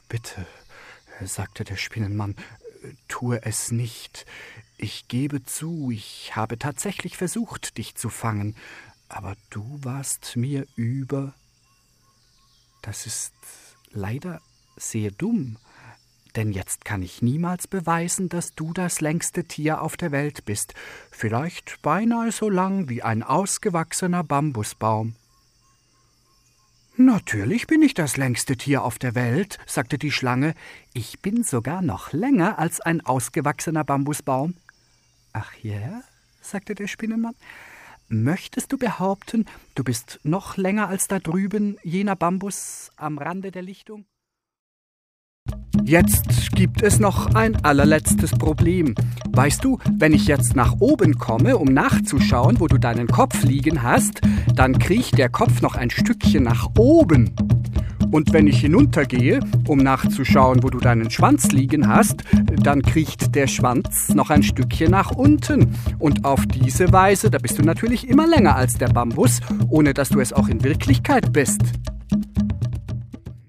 »Bitte«, sagte der Spinnenmann, »tue es nicht. Ich gebe zu, ich habe tatsächlich versucht, dich zu fangen, aber du warst mir über. Das ist leider sehr dumm, denn jetzt kann ich niemals beweisen, dass du das längste Tier auf der Welt bist, vielleicht beinahe so lang wie ein ausgewachsener Bambusbaum.« »Natürlich bin ich das längste Tier auf der Welt«, sagte die Schlange. »Ich bin sogar noch länger als ein ausgewachsener Bambusbaum.« »Ach ja?«, sagte der Spinnenmann. »Möchtest du behaupten, du bist noch länger als da drüben jener Bambus am Rande der Lichtung?« »Jetzt gibt es noch ein allerletztes Problem. Weißt du, wenn ich jetzt nach oben komme, um nachzuschauen, wo du deinen Kopf liegen hast, dann kriecht der Kopf noch ein Stückchen nach oben. Und wenn ich hinuntergehe, um nachzuschauen, wo du deinen Schwanz liegen hast, dann kriecht der Schwanz noch ein Stückchen nach unten. Und auf diese Weise, da bist du natürlich immer länger als der Bambus, ohne dass du es auch in Wirklichkeit bist.«